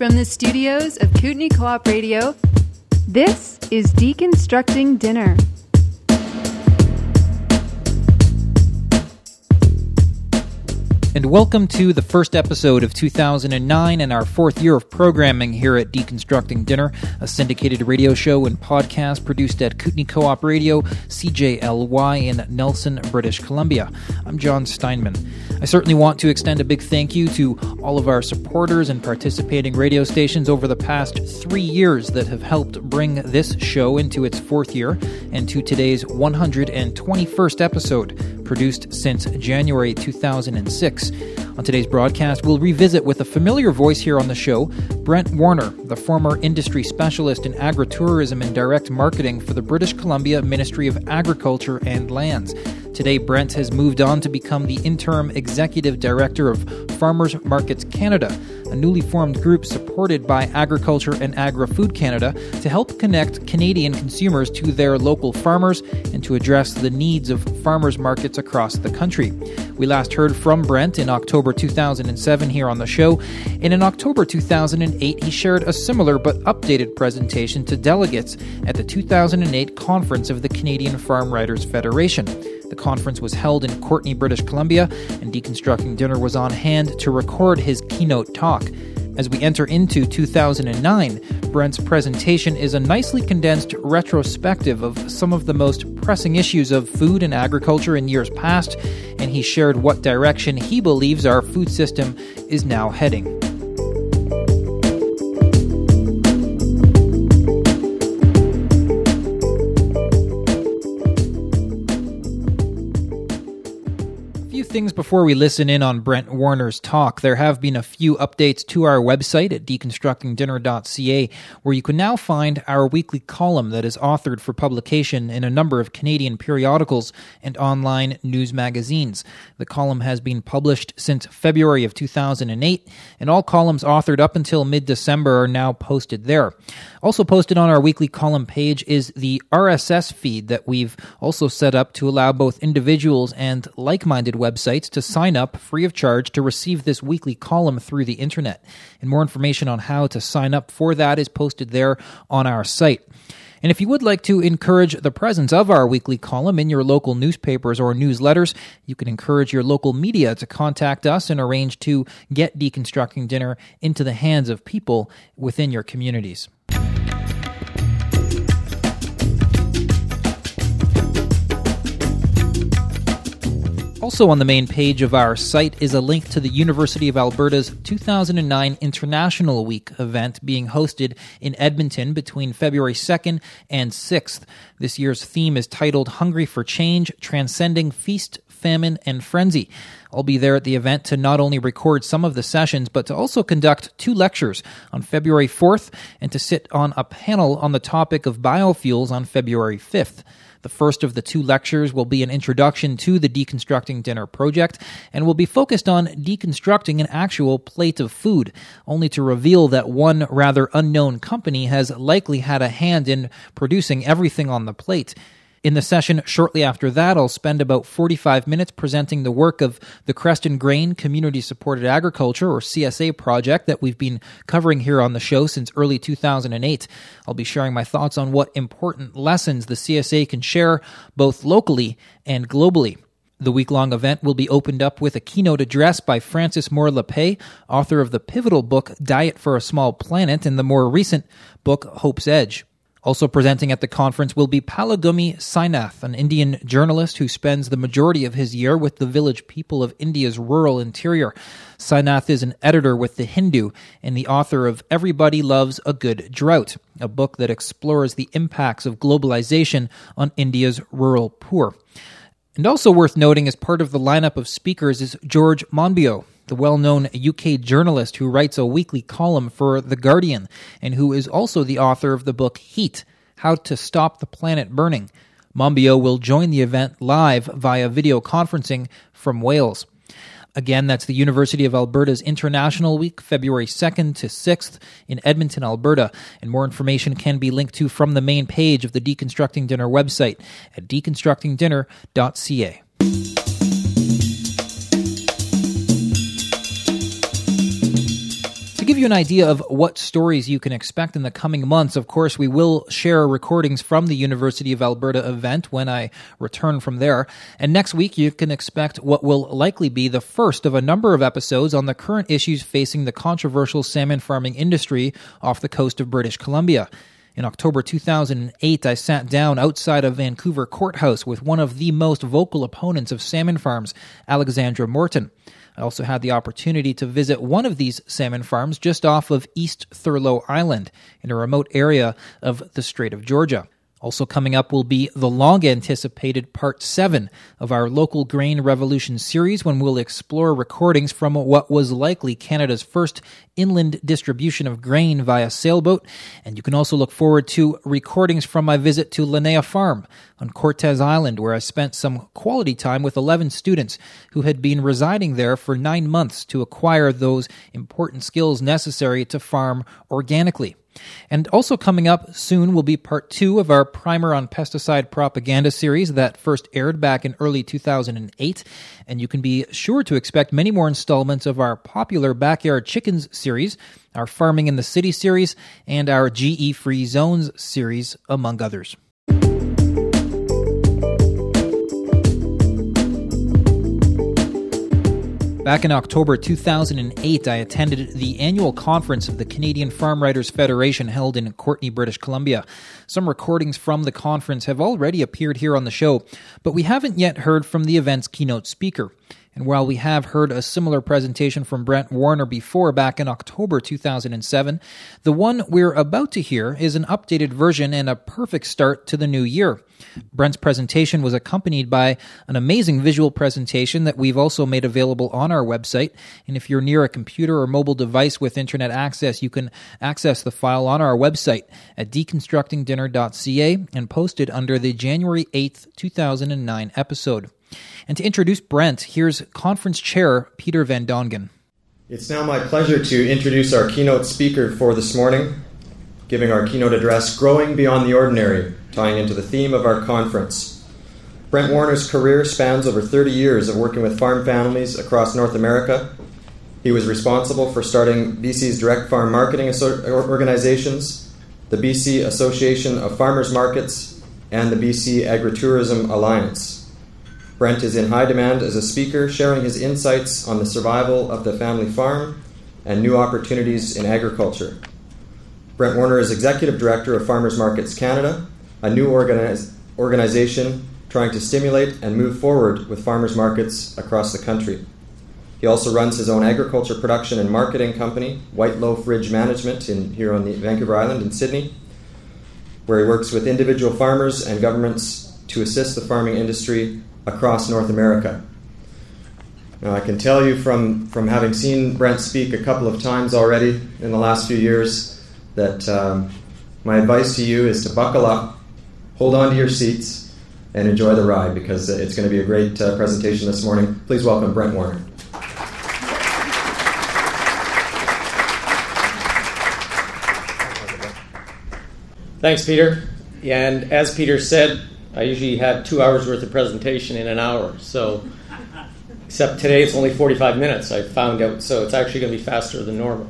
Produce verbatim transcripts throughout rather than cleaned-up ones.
From the studios of Kootenay Co-op Radio, this is Deconstructing Dinner. And welcome to the first episode of two thousand nine and our fourth year of programming here at Deconstructing Dinner, a syndicated radio show and podcast produced at Kootenay Co-op Radio, C J L Y in Nelson, British Columbia. I'm John Steinman. I certainly want to extend a big thank you to all of our supporters and participating radio stations over the past three years that have helped bring this show into its fourth year, and to today's one hundred twenty-first episode, produced since January two thousand six. On today's broadcast, we'll revisit with a familiar voice here on the show, Brent Warner, the former industry specialist in agritourism and direct marketing for the British Columbia Ministry of Agriculture and Lands. Today, Brent has moved on to become the interim executive director of Farmers Markets Canada, a newly formed group supported by Agriculture and Agri-Food Canada to help connect Canadian consumers to their local farmers and to address the needs of farmers markets across the country. We last heard from Brent in October two thousand seven here on the show, and in October two thousand eight he shared a similar but updated presentation to delegates at the two thousand eight conference of the Canadian Farm Writers Federation. The conference was held in Courtenay, British Columbia, and Deconstructing Dinner was on hand to record his keynote talk. As we enter into two thousand nine, Brent's presentation is a nicely condensed retrospective of some of the most pressing issues of food and agriculture in years past, and he shared what direction he believes our food system is now heading. Things before we listen in on Brent Warner's talk. There have been a few updates to our website at deconstructing dinner dot c a, where you can now find our weekly column that is authored for publication in a number of Canadian periodicals and online news magazines. The column has been published since February of two thousand eight, and all columns authored up until mid-December are now posted there. Also posted on our weekly column page is the R S S feed that we've also set up to allow both individuals and like-minded websites to sign up free of charge to receive this weekly column through the internet. And more information on how to sign up for that is posted there on our site. And if you would like to encourage the presence of our weekly column in your local newspapers or newsletters, you can encourage your local media to contact us and arrange to get Deconstructing Dinner into the hands of people within your communities. Also on the main page of our site is a link to the University of Alberta's two thousand nine International Week event being hosted in Edmonton between February second and sixth. This year's theme is titled Hungry for Change, Transcending Feast, Famine, and Frenzy. I'll be there at the event to not only record some of the sessions, but to also conduct two lectures on February fourth and to sit on a panel on the topic of biofuels on February fifth. The first of the two lectures will be an introduction to the Deconstructing Dinner project and will be focused on deconstructing an actual plate of food, only to reveal that one rather unknown company has likely had a hand in producing everything on the plate. In the session shortly after that, I'll spend about forty-five minutes presenting the work of the Creston Grain Community Supported Agriculture, or C S A, project that we've been covering here on the show since early two thousand eight. I'll be sharing my thoughts on what important lessons the C S A can share both locally and globally. The week-long event will be opened up with a keynote address by Francis Moore-Lappé, author of the pivotal book Diet for a Small Planet and the more recent book Hope's Edge. Also presenting at the conference will be Palagumi Sainath, an Indian journalist who spends the majority of his year with the village people of India's rural interior. Sainath is an editor with The Hindu and the author of Everybody Loves a Good Drought, a book that explores the impacts of globalization on India's rural poor. And also worth noting as part of the lineup of speakers is George Monbiot, the well-known U K journalist who writes a weekly column for The Guardian and who is also the author of the book Heat, How to Stop the Planet Burning. Monbiot will join the event live via video conferencing from Wales. Again, that's the University of Alberta's International Week, February second to sixth in Edmonton, Alberta. And more information can be linked to from the main page of the Deconstructing Dinner website at deconstructing dinner dot c a. To give you an idea of what stories you can expect in the coming months, of course, we will share recordings from the University of Alberta event when I return from there. And next week, you can expect what will likely be the first of a number of episodes on the current issues facing the controversial salmon farming industry off the coast of British Columbia. In October two thousand eight, I sat down outside of Vancouver Courthouse with one of the most vocal opponents of salmon farms, Alexandra Morton. I also had the opportunity to visit one of these salmon farms just off of East Thurlow Island in a remote area of the Strait of Georgia. Also coming up will be the long-anticipated Part seven of our Local Grain Revolution series, when we'll explore recordings from what was likely Canada's first inland distribution of grain via sailboat. And you can also look forward to recordings from my visit to Linnea Farm on Cortez Island, where I spent some quality time with eleven students who had been residing there for nine months to acquire those important skills necessary to farm organically. And also coming up soon will be part two of our Primer on Pesticide Propaganda series that first aired back in early two thousand eight. And you can be sure to expect many more installments of our popular Backyard Chickens series, our Farming in the City series, and our G E-Free Zones series, among others. Back in October two thousand eight, I attended the annual conference of the Canadian Farm Writers Federation held in Courtenay, British Columbia. Some recordings from the conference have already appeared here on the show, but we haven't yet heard from the event's keynote speaker. And while we have heard a similar presentation from Brent Warner before back in October two thousand seven, the one we're about to hear is an updated version and a perfect start to the new year. Brent's presentation was accompanied by an amazing visual presentation that we've also made available on our website. And if you're near a computer or mobile device with internet access, you can access the file on our website at deconstructing dinner dot c a and post it under the January eighth, two thousand nine episode. And to introduce Brent, here's Conference Chair Peter Van Dongen. It's now my pleasure to introduce our keynote speaker for this morning, giving our keynote address, Growing Beyond the Ordinary, tying into the theme of our conference. Brent Warner's career spans over thirty years of working with farm families across North America. He was responsible for starting B C's direct farm marketing organizations, the B C Association of Farmers Markets, and the B C Agritourism Alliance. Brent is in high demand as a speaker, sharing his insights on the survival of the family farm and new opportunities in agriculture. Brent Warner is Executive Director of Farmers Markets Canada, a new organize, organization trying to stimulate and move forward with farmers markets across the country. He also runs his own agriculture production and marketing company, White Loaf Ridge Management, in, here on the Vancouver Island in Sydney, where he works with individual farmers and governments to assist the farming industry across North America. Now, I can tell you from, from having seen Brent speak a couple of times already in the last few years that um, my advice to you is to buckle up, hold on to your seats, and enjoy the ride, because it's going to be a great uh, presentation this morning. Please welcome Brent Warner. Thanks, Peter. Yeah, and as Peter said, I usually have two hours worth of presentation in an hour. So, except today it's only forty-five minutes, I found out. So it's actually going to be faster than normal.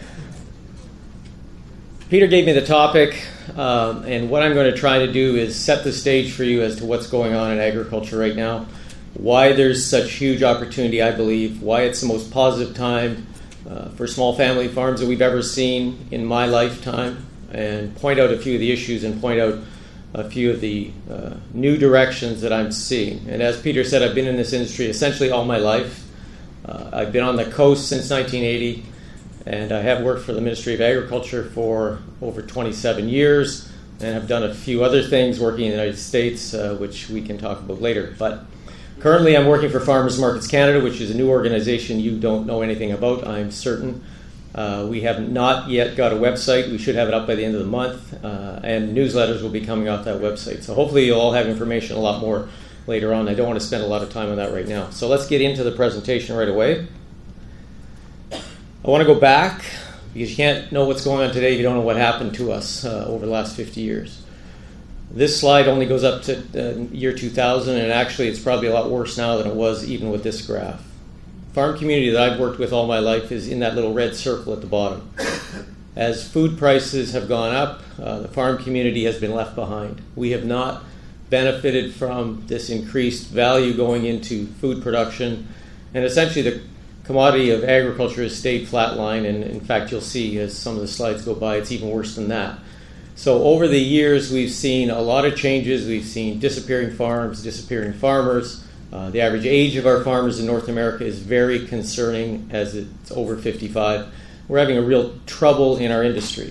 Peter gave me the topic, um, and what I'm going to try to do is set the stage for you as to what's going on in agriculture right now, why there's such huge opportunity, I believe, why it's the most positive time uh, for small family farms that we've ever seen in my lifetime, and point out a few of the issues and point out a few of the uh, new directions that I'm seeing. And as Peter said, I've been in this industry essentially all my life. Uh, I've been on the coast since nineteen eighty, and I have worked for the Ministry of Agriculture for over twenty-seven years, and have done a few other things working in the United States, uh, which we can talk about later. But currently I'm working for Farmers Markets Canada, which is a new organization you don't know anything about, I'm certain. Uh, we have not yet got a website. We should have it up by the end of the month, uh, and newsletters will be coming off that website. So hopefully you'll all have information a lot more later on. I don't want to spend a lot of time on that right now. So let's get into the presentation right away. I want to go back, because you can't know what's going on today if you don't know what happened to us uh, over the last fifty years. This slide only goes up to uh, year two thousand, and actually it's probably a lot worse now than it was even with this graph. farm community that I've worked with all my life is in that little red circle at the bottom. As food prices have gone up, uh, the farm community has been left behind. We have not benefited from this increased value going into food production, and essentially the commodity of agriculture has stayed flatline, and in fact you'll see as some of the slides go by it's even worse than that. So over the years we've seen a lot of changes. We've seen disappearing farms, disappearing farmers. Uh, the average age of our farmers in North America is very concerning as it's over fifty-five. We're having a real trouble in our industry.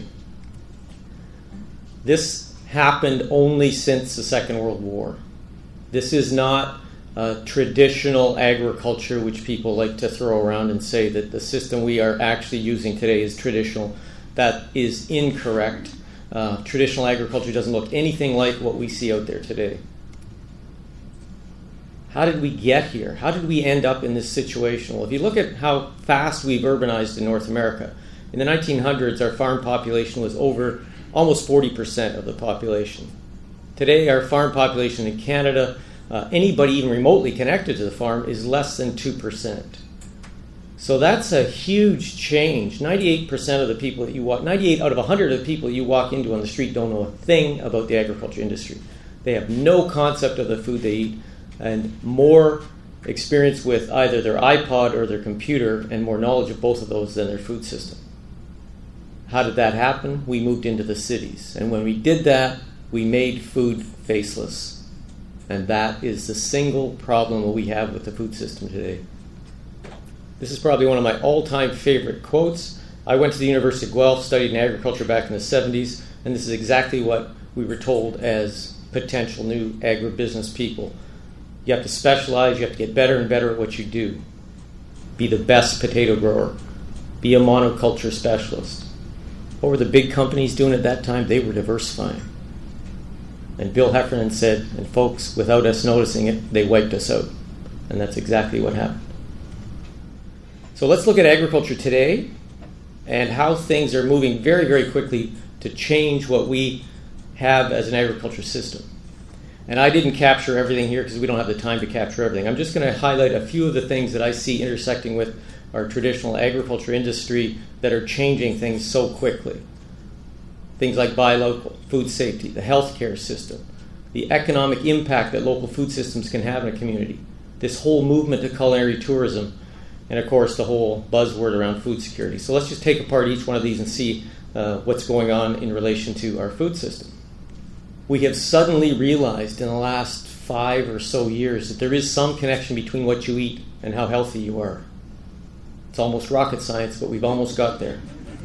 This happened only since the Second World War. This is not uh, traditional agriculture, which people like to throw around and say that the system we are actually using today is traditional. That is incorrect. Uh, traditional agriculture doesn't look anything like what we see out there today. How did we get here? How did we end up in this situation? Well, if you look at how fast we've urbanized in North America, in the nineteen hundreds, our farm population was over almost forty percent of the population. Today, our farm population in Canada, uh, anybody even remotely connected to the farm, is less than two percent. So that's a huge change. ninety-eight percent of the people that you walk, ninety-eight out of one hundred of the people you walk into on the street don't know a thing about the agriculture industry. They have no concept of the food they eat, and more experience with either their iPod or their computer, and more knowledge of both of those than their food system. How did that happen? We moved into the cities. And when we did that, we made food faceless. And that is the single problem that we have with the food system today. This is probably one of my all-time favorite quotes. I went to the University of Guelph, studied in agriculture back in the seventies, and this is exactly what we were told as potential new agribusiness people. You have to specialize, you have to get better and better at what you do. Be the best potato grower. Be a monoculture specialist. What were the big companies doing at that time? They were diversifying. And Bill Heffernan said, and folks, without us noticing it, they wiped us out. And that's exactly what happened. So let's look at agriculture today and how things are moving very, very quickly to change what we have as an agriculture system. And I didn't capture everything here because we don't have the time to capture everything. I'm just going to highlight a few of the things that I see intersecting with our traditional agriculture industry that are changing things so quickly. Things like buy local, food safety, the healthcare system, the economic impact that local food systems can have in a community, this whole movement to culinary tourism, and of course the whole buzzword around food security. So let's just take apart each one of these and see uh, what's going on in relation to our food system. We have suddenly realized in the last five or so years that there is some connection between what you eat and how healthy you are. It's almost rocket science, but we've almost got there.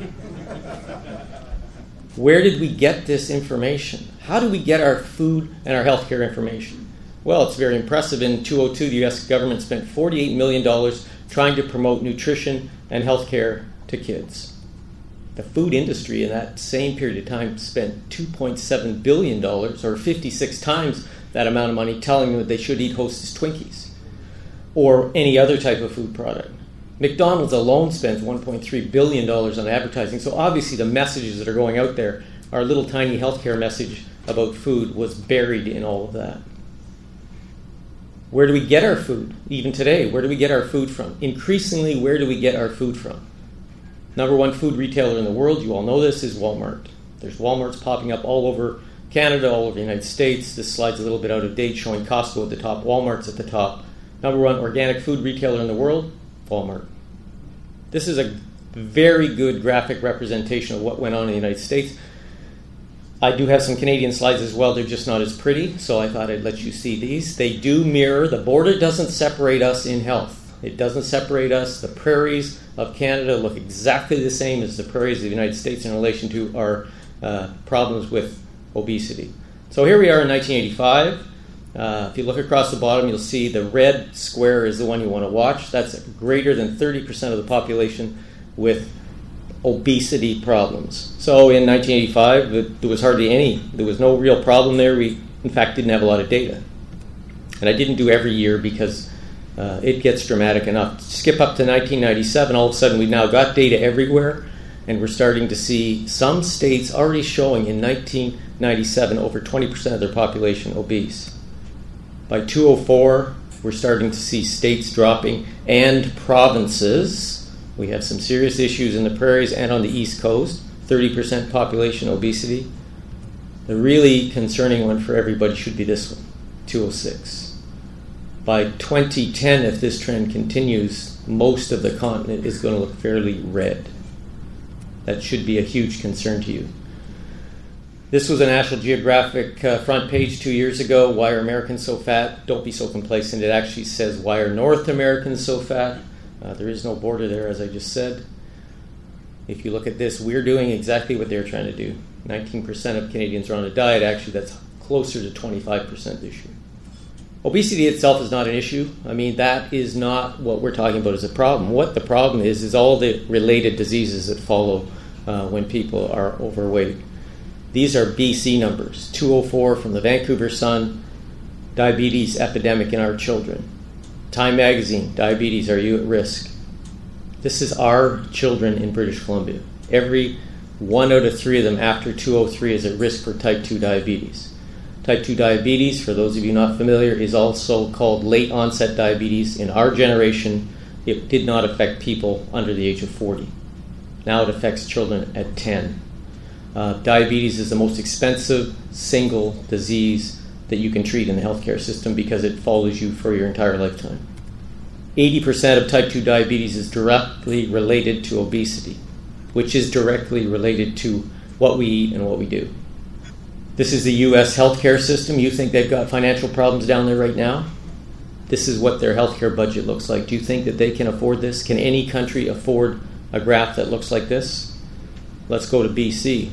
Where did we get this information? How do we get our food and our healthcare information? Well, it's very impressive. In two thousand two, the U S government spent forty-eight million dollars trying to promote nutrition and healthcare to kids. The food industry in that same period of time spent two point seven billion dollars, or fifty-six times that amount of money, telling them that they should eat Hostess Twinkies or any other type of food product. McDonald's alone spends one point three billion dollars on advertising, so obviously the messages that are going out there, our little tiny healthcare message about food, was buried in all of that. Where do we get our food? Even today, where do we get our food from? Increasingly, where do we get our food from? Number one food retailer in the world, you all know this, is Walmart. There's Walmarts popping up all over Canada, all over the United States. This slide's a little bit out of date, showing Costco at the top, Walmart's at the top. Number one organic food retailer in the world, Walmart. This is a very good graphic representation of what went on in the United States. I do have some Canadian slides as well. They're just not as pretty, so I thought I'd let you see these. They do mirror. The border doesn't separate us in health. It doesn't separate us. The prairies of Canada look exactly the same as the prairies of the United States in relation to our uh, problems with obesity. So here we are in nineteen eighty-five. Uh, if you look across the bottom, you'll see the red square is the one you want to watch. That's greater than thirty percent of the population with obesity problems. So in nineteen eighty-five, there was hardly any. There was no real problem there. We, in fact, didn't have a lot of data. And I didn't do every year because uh, it gets dramatic enough. Skip up to nineteen ninety-seven, all of a sudden we've now got data everywhere, and we're starting to see some states already showing in nineteen ninety-seven over twenty percent of their population obese. By two thousand four, We're starting to see states dropping and provinces. We have some serious issues in the prairies and on the East Coast, thirty percent population obesity. The really concerning one for everybody should be this one, two oh six. By twenty ten, if this trend continues, most of the continent is going to look fairly red. That should be a huge concern to you. This was a National Geographic uh, front page two years ago. Why are Americans so fat? Don't be so complacent. It actually says, why are North Americans so fat? Uh, there is no border there, as I just said. If you look at this, we're doing exactly what they're trying to do. nineteen percent of Canadians are on a diet. Actually, that's closer to twenty-five percent this year. Obesity itself is not an issue. I mean, that is not what we're talking about as a problem. What the problem is, is all the related diseases that follow uh, when people are overweight. These are B C numbers, two oh four from the Vancouver Sun, diabetes epidemic in our children. Time Magazine, diabetes, are you at risk? This is our children in British Columbia. Every one out of three of them after two oh three is at risk for type two diabetes. Type two diabetes, for those of you not familiar, is also called late onset diabetes. In our generation, it did not affect people under the age of forty. Now it affects children at ten. Uh, diabetes is the most expensive single disease that you can treat in the healthcare system because it follows you for your entire lifetime. eighty percent of type two diabetes is directly related to obesity, which is directly related to what we eat and what we do. This is the U S healthcare system. You think they've got financial problems down there right now? This is what their healthcare budget looks like. Do you think that they can afford this? Can any country afford a graph that looks like this? Let's go to B C.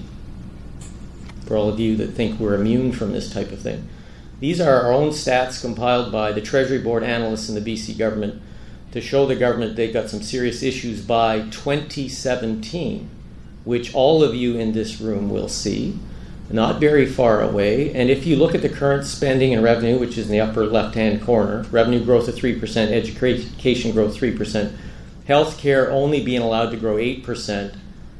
For all of you that think we're immune from this type of thing. These are our own stats compiled by the Treasury Board analysts in the B C government to show the government they've got some serious issues by twenty seventeen, which all of you in this room will see, not very far away. And if you look at the current spending and revenue, which is in the upper left-hand corner, revenue growth of three percent, education growth three percent, healthcare only being allowed to grow eight percent,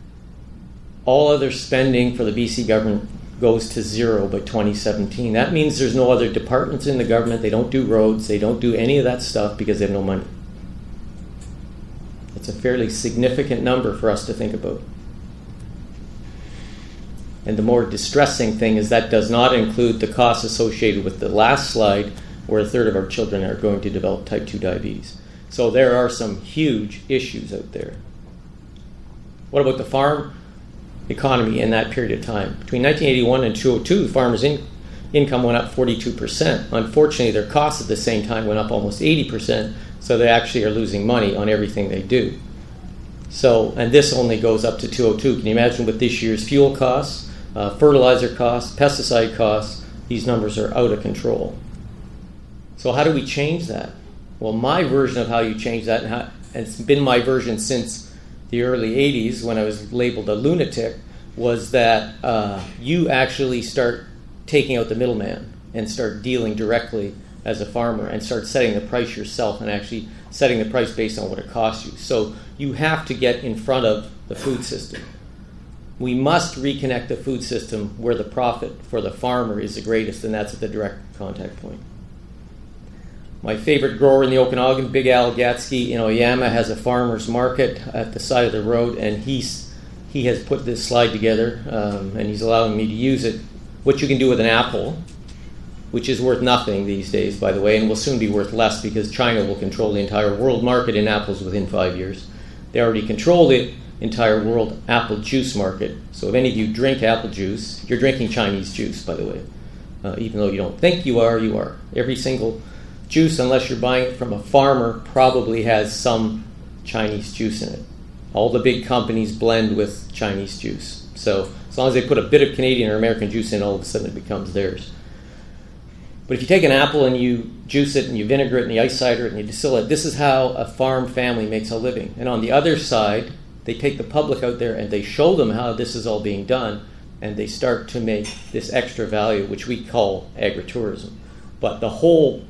all other spending for the B C government goes to zero by twenty seventeen. That means there's no other departments in the government. They don't do roads. They don't do any of that stuff because they have no money. It's a fairly significant number for us to think about. And the more distressing thing is that does not include the costs associated with the last slide, where a third of our children are going to develop type two diabetes. So there are some huge issues out there. What about the farm economy in that period of time? Between nineteen eighty-one and two oh two, the farmers' in- income went up forty-two percent. Unfortunately, their costs at the same time went up almost eighty percent, so they actually are losing money on everything they do. So, and this only goes up to two oh two. Can you imagine with this year's fuel costs, uh, fertilizer costs, pesticide costs? These numbers are out of control. So how do we change that? Well, my version of how you change that, and, how, and it's been my version since the early eighties, when I was labeled a lunatic, was that uh, you actually start taking out the middleman and start dealing directly as a farmer and start setting the price yourself and actually setting the price based on what it costs you. So you have to get in front of the food system. We must reconnect the food system where the profit for the farmer is the greatest, and that's at the direct contact point. My favorite grower in the Okanagan, Big Al Gatsky in Oyama, has a farmer's market at the side of the road, and he's he has put this slide together, um, and he's allowing me to use it. What you can do with an apple, which is worth nothing these days, by the way, and will soon be worth less because China will control the entire world market in apples within five years. They already control the entire world apple juice market. So if any of you drink apple juice, you're drinking Chinese juice, by the way. Uh, even though you don't think you are, you are. Every single juice, unless you're buying it from a farmer, probably has some Chinese juice in it. All the big companies blend with Chinese juice. So as long as they put a bit of Canadian or American juice in, all of a sudden it becomes theirs. But if you take an apple and you juice it and you vinegar it and you ice cider it and you distill it, this is how a farm family makes a living. And on the other side, they take the public out there and they show them how this is all being done, and they start to make this extra value, which we call agritourism. But the whole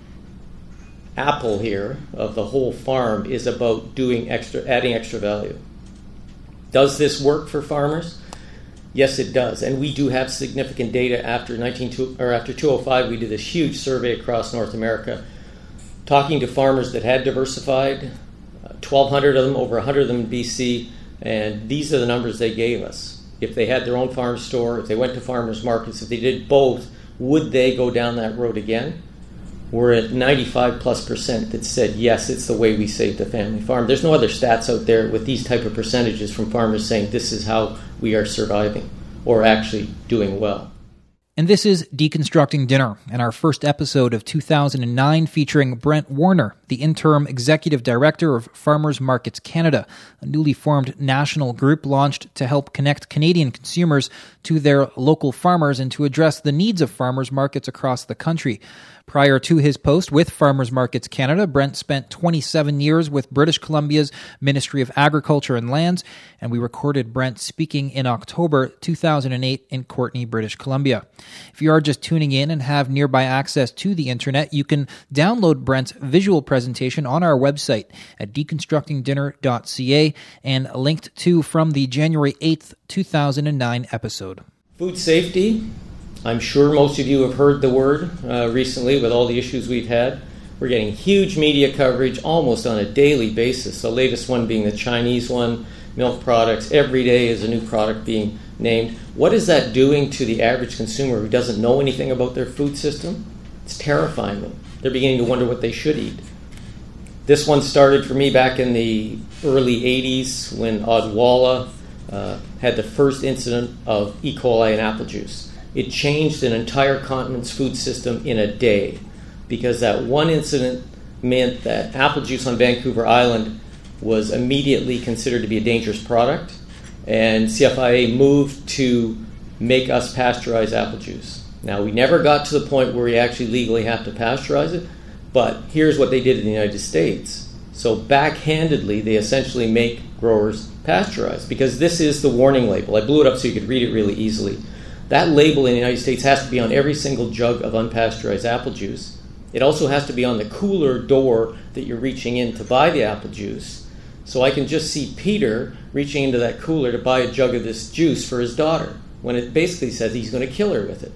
apple here of the whole farm is about doing extra, adding extra value. Does this work for farmers? Yes, it does, and we do have significant data. After nineteen or after two oh five, we did this huge survey across North America, talking to farmers that had diversified, uh, twelve hundred of them, over one hundred of them in B C, and these are the numbers they gave us. If they had their own farm store, if they went to farmers markets, if they did both, would they go down that road again? We're at ninety-five plus percent that said, yes, it's the way we saved the family farm. There's no other stats out there with these type of percentages from farmers saying this is how we are surviving or actually doing well. And this is Deconstructing Dinner, and our first episode of two thousand nine featuring Brent Warner, the interim executive director of Farmers Markets Canada, a newly formed national group launched to help connect Canadian consumers to their local farmers and to address the needs of farmers markets across the country. Prior to his post with Farmers Markets Canada, Brent spent twenty-seven years with British Columbia's Ministry of Agriculture and Lands, and we recorded Brent speaking in October two thousand eight in Courtenay, British Columbia. If you are just tuning in and have nearby access to the internet, you can download Brent's visual presentation on our website at deconstructing dinner dot c a and linked to from the January eighth, two thousand nine episode. Food safety. I'm sure most of you have heard the word uh, recently with all the issues we've had. We're getting huge media coverage almost on a daily basis. The latest one being the Chinese one, milk products. Every day is a new product being named. What is that doing to the average consumer who doesn't know anything about their food system? It's terrifying them. They're beginning to wonder what they should eat. This one started for me back in the early eighties when Odwalla uh, had the first incident of E. coli in apple juice. It changed an entire continent's food system in a day because that one incident meant that apple juice on Vancouver Island was immediately considered to be a dangerous product, and C F I A moved to make us pasteurize apple juice. Now, we never got to the point where we actually legally have to pasteurize it, but here's what they did in the United States. So backhandedly, they essentially make growers pasteurize because this is the warning label. I blew it up so you could read it really easily. That label in the United States has to be on every single jug of unpasteurized apple juice. It also has to be on the cooler door that you're reaching in to buy the apple juice. So I can just see Peter reaching into that cooler to buy a jug of this juice for his daughter when it basically says he's going to kill her with it.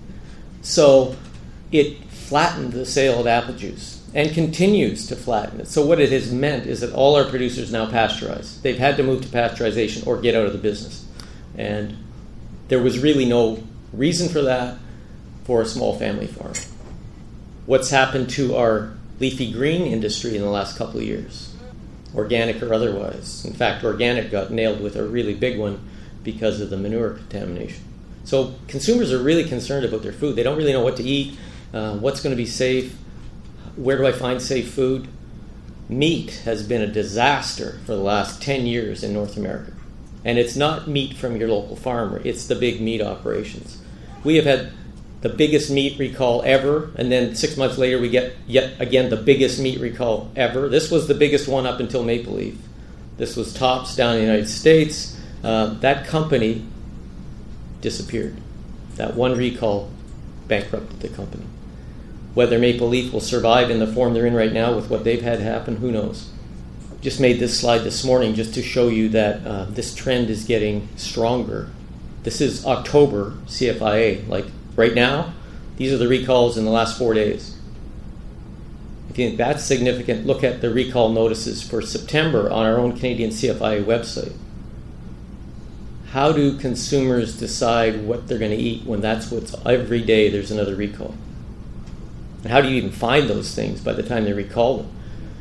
So it flattened the sale of apple juice and continues to flatten it. So what it has meant is that all our producers now pasteurize. They've had to move to pasteurization or get out of the business. And there was really no reason for that for a small family farm. What's happened to our leafy green industry in the last couple of years, organic or otherwise? In fact, organic got nailed with a really big one because of the manure contamination. So consumers are really concerned about their food. They don't really know what to eat, uh, what's going to be safe, where do I find safe food? Meat has been a disaster for the last ten years in North America. And it's not meat from your local farmer, it's the big meat operations. We have had the biggest meat recall ever, and then six months later we get yet again the biggest meat recall ever. This was the biggest one up until Maple Leaf. This was Tops down in the United States. Uh, that company disappeared. That one recall bankrupted the company. Whether Maple Leaf will survive in the form they're in right now with what they've had happen, who knows? Just made this slide this morning just to show you that uh, this trend is getting stronger. This is October C F I A. Like right now, these are the recalls in the last four days. If you think that's significant, look at the recall notices for September on our own Canadian C F I A website. How do consumers decide what they're going to eat when that's what's every day there's another recall? And how do you even find those things by the time they recall them?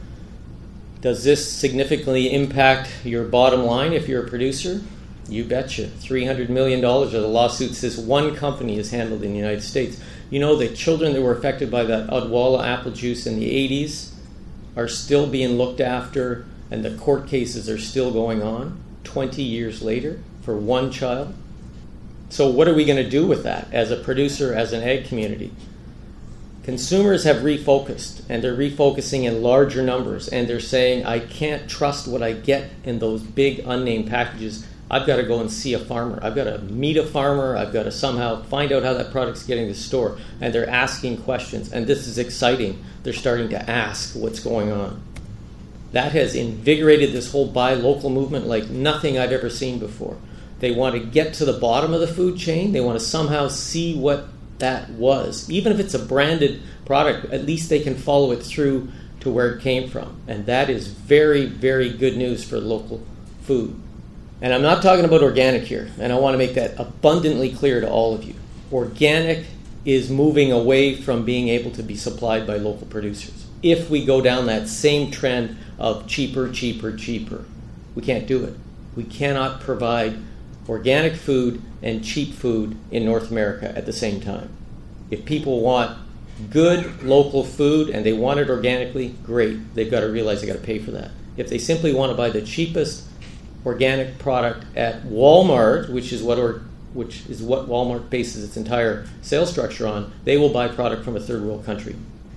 Does this significantly impact your bottom line if you're a producer? You betcha. three hundred million dollars of the lawsuits this one company has handled in the United States. You know, the children that were affected by that Odwalla apple juice in the eighties are still being looked after, and the court cases are still going on twenty years later for one child. So what are we going to do with that as a producer, as an ag community? Consumers have refocused, and they're refocusing in larger numbers, and they're saying, I can't trust what I get in those big unnamed packages. I've got to go and see a farmer. I've got to meet a farmer. I've got to somehow find out how that product's getting to the store. And they're asking questions, and this is exciting. They're starting to ask what's going on. That has invigorated this whole buy local movement like nothing I've ever seen before. They want to get to the bottom of the food chain. They want to somehow see what that was. Even if it's a branded product, at least they can follow it through to where it came from. And that is very, very good news for local food. And I'm not talking about organic here, and I want to make that abundantly clear to all of you. Organic is moving away from being able to be supplied by local producers. If we go down that same trend of cheaper, cheaper, cheaper, we can't do it. We cannot provide organic food and cheap food in North America at the same time. If people want good local food and they want it organically, great. They've got to realize they've got to pay for that. If they simply want to buy the cheapest organic product at Walmart, which is what or, which is what Walmart bases its entire sales structure on, they will buy product from a third world country.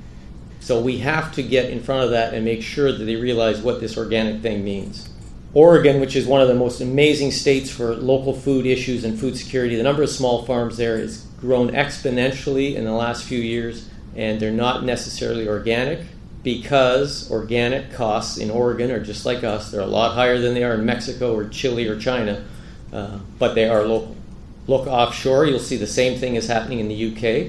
So we have to get in front of that and make sure that they realize what this organic thing means. Oregon, which is one of the most amazing states for local food issues and food security, the number of small farms there has grown exponentially in the last few years, and they're not necessarily organic because organic costs in Oregon are just like us. They're a lot higher than they are in Mexico or Chile or China, uh, but they are local. Look offshore, you'll see the same thing is happening in the U K.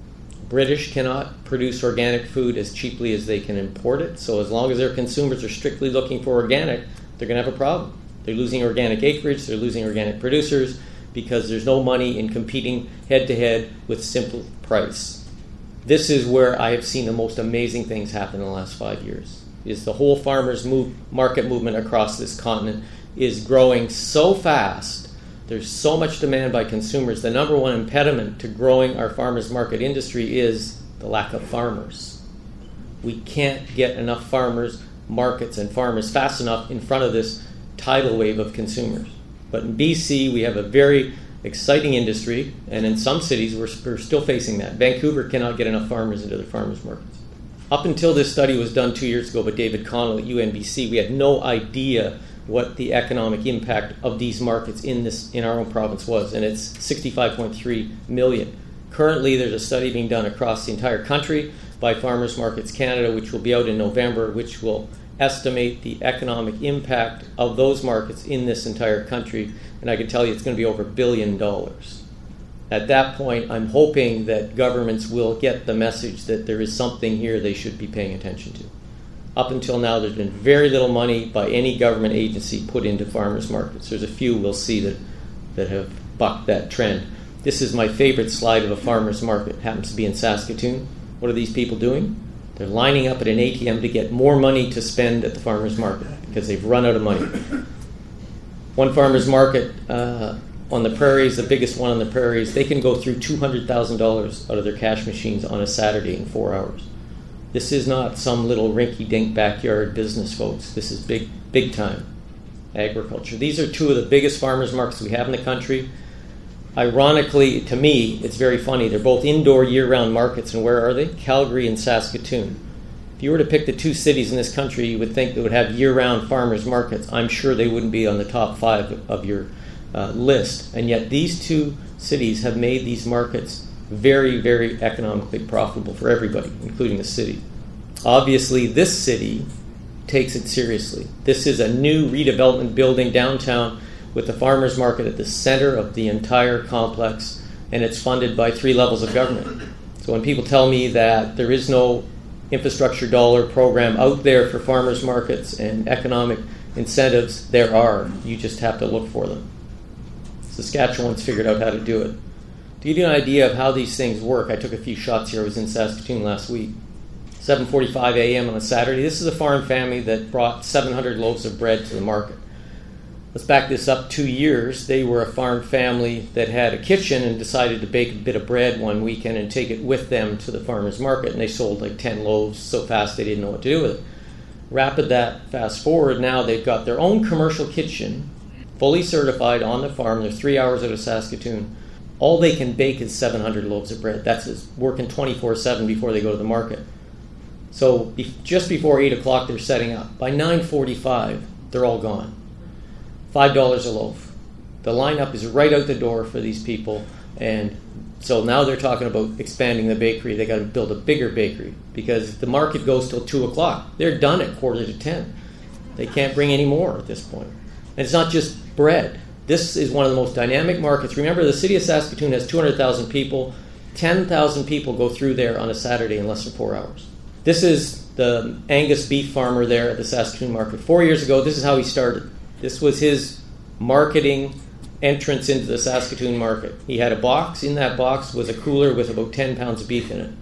British cannot produce organic food as cheaply as they can import it, so as long as their consumers are strictly looking for organic, they're going to have a problem. They're losing organic acreage, they're losing organic producers because there's no money in competing head-to-head with simple price. This is where I have seen the most amazing things happen in the last five years, is the whole farmers' move, market movement across this continent is growing so fast. There's so much demand by consumers. The number one impediment to growing our farmers' market industry is the lack of farmers. We can't get enough farmers, markets, and farmers fast enough in front of this tidal wave of consumers. But in B C, we have a very exciting industry, and in some cities, we're, we're still facing that. Vancouver cannot get enough farmers into their farmers' markets. Up until this study was done two years ago by David Connell at U N B C, we had no idea what the economic impact of these markets in this in our own province was, and it's sixty-five point three million. Currently, there's a study being done across the entire country by Farmers Markets Canada, which will be out in November, which will estimate the economic impact of those markets in this entire country, and I can tell you it's going to be over a billion dollars. At that point, I'm hoping that governments will get the message that there is something here they should be paying attention to. Up until now, there's been very little money by any government agency put into farmers markets. There's a few we'll see that, that have bucked that trend. This is my favorite slide of a farmer's market. It happens to be in Saskatoon. What are these people doing? They're lining up at an A T M to get more money to spend at the farmer's market because they've run out of money. One farmer's market uh, on the prairies, the biggest one on the prairies, they can go through two hundred thousand dollars out of their cash machines on a Saturday in four hours. This is not some little rinky-dink backyard business, folks. This is big, big-time agriculture. These are two of the biggest farmers markets we have in the country. Ironically, to me, it's very funny. They're both indoor year-round markets, and where are they? Calgary and Saskatoon. If you were to pick the two cities in this country you would think that would have year-round farmers markets, I'm sure they wouldn't be on the top five of your uh, list. And yet these two cities have made these markets very, very economically profitable for everybody, including the city. Obviously, this city takes it seriously. This is a new redevelopment building downtown with the farmers market at the center of the entire complex, and it's funded by three levels of government. So when people tell me that there is no infrastructure dollar program out there for farmers markets and economic incentives, there are. You just have to look for them. Saskatchewan's figured out how to do it. To give you an idea of how these things work, I took a few shots here. I was in Saskatoon last week. seven forty-five a.m. on a Saturday. This is a farm family that brought seven hundred loaves of bread to the market. Let's back this up two years. They were a farm family that had a kitchen and decided to bake a bit of bread one weekend and take it with them to the farmer's market. And they sold like ten loaves so fast they didn't know what to do with it. Rapid that, fast forward, now they've got their own commercial kitchen, fully certified on the farm. They're three hours out of Saskatoon. All they can bake is seven hundred loaves of bread. That's working twenty-four seven before they go to the market. So be- just before eight o'clock, they're setting up. By nine forty-five, they're all gone. five dollars a loaf. The lineup is right out the door for these people. And so now they're talking about expanding the bakery. They got to build a bigger bakery because the market goes till two o'clock. They're done at quarter to ten. They can't bring any more at this point. And it's not just bread. This is one of the most dynamic markets. Remember, the city of Saskatoon has two hundred thousand people. ten thousand people go through there on a Saturday in less than four hours. This is the Angus beef farmer there at the Saskatoon market. Four years ago, this is how he started. This was his marketing entrance into the Saskatoon market. He had a box. In that box was a cooler with about ten pounds of beef in it.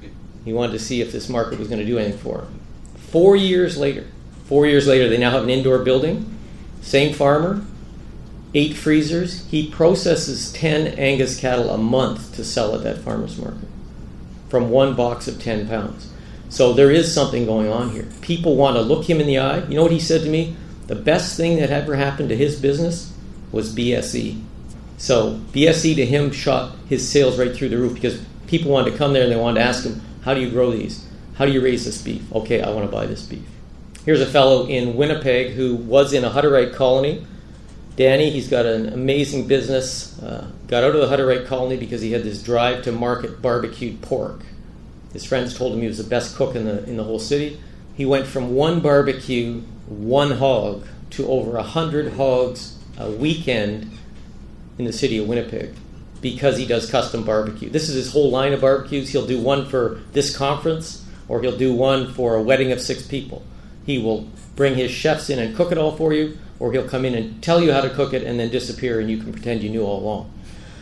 He wanted to see if this market was going to do anything for him. Four years later, four years later, they now have an indoor building. Same farmer, eight freezers. He processes ten Angus cattle a month to sell at that farmer's market from one box of ten pounds. So there is something going on here. People want to look him in the eye. You know what he said to me? The best thing that ever happened to his business was B S E. So B S E to him shot his sales right through the roof because people wanted to come there and they wanted to ask him, how do you grow these? How do you raise this beef? Okay, I want to buy this beef. Here's a fellow in Winnipeg who was in a Hutterite colony. Danny, he's got an amazing business. Uh, got out of the Hutterite colony because he had this drive to market barbecued pork. His friends told him he was the best cook in the in the whole city. He went from one barbecue, one hog, to over a hundred hogs a weekend in the city of Winnipeg because he does custom barbecue. This is his whole line of barbecues. He'll do one for this conference, or he'll do one for a wedding of six people. He will bring his chefs in and cook it all for you, or he'll come in and tell you how to cook it and then disappear and you can pretend you knew all along.